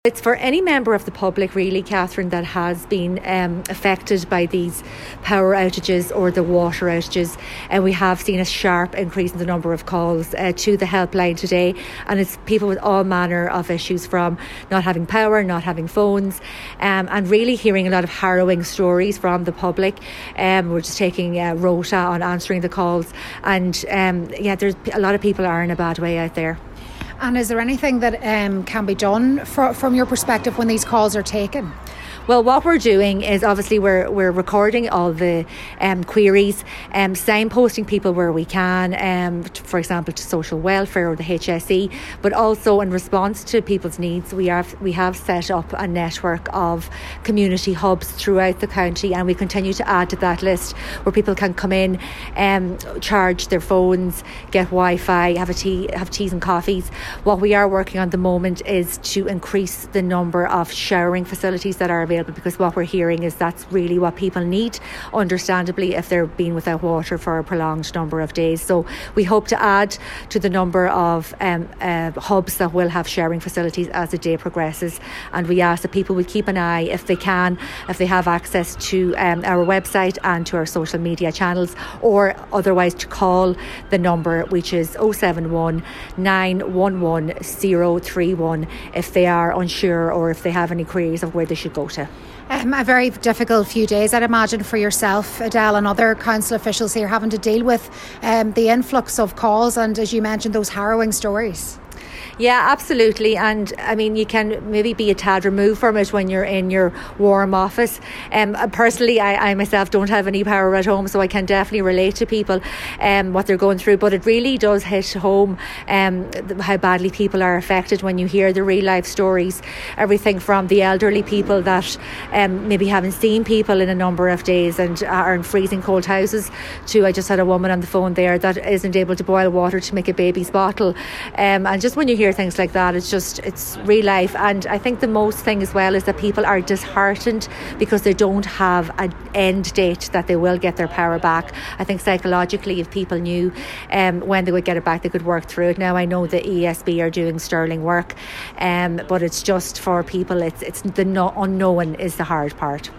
It's for any member of the public, really, Catherine, that has been affected by these power outages or the water outages. And we have seen a sharp increase in the number of calls to the helpline today. And it's people with all manner of issues, from not having power, not having phones, and really hearing a lot of harrowing stories from the public. We're just taking rota on answering the calls. And there's a lot of people are in a bad way out there. And is there anything that can be done from your perspective when these calls are taken? Well, what we're doing is obviously we're recording all the queries, signposting people where we can, for example, to social welfare or the HSE, but also in response to people's needs, we have set up a network of community hubs throughout the county, and we continue to add to that list where people can come in, charge their phones, get Wi-Fi, have teas and coffees. What we are working on at the moment is to increase the number of showering facilities that are available, because what we're hearing is that's really what people need, understandably, if they're being without water for a prolonged number of days. So we hope to add to the number of hubs that will have sharing facilities as the day progresses, and we ask that people will keep an eye, if they have access to our website and to our social media channels, or otherwise to call the number, which is 071 911 031, if they are unsure or if they have any queries of where they should go to. A very difficult few days, I'd imagine, for yourself, Adele, and other council officials here, having to deal with the influx of calls and, as you mentioned, those harrowing stories. Yeah, absolutely. And I mean, you can maybe be a tad removed from it when you're in your warm office. Personally, I myself don't have any power at home, so I can definitely relate to people what they're going through. But it really does hit home how badly people are affected when you hear the real life stories. Everything from the elderly people that maybe haven't seen people in a number of days and are in freezing cold houses, to, I just had a woman on the phone there that isn't able to boil water to make a baby's bottle. And just when you hear things like that, it's real life. And I think the most thing as well is that people are disheartened because they don't have an end date that they will get their power back. I think psychologically, if people knew when they would get it back, they could work through it. Now, I know the ESB are doing sterling work, but it's just for people, it's the unknown is the hard part.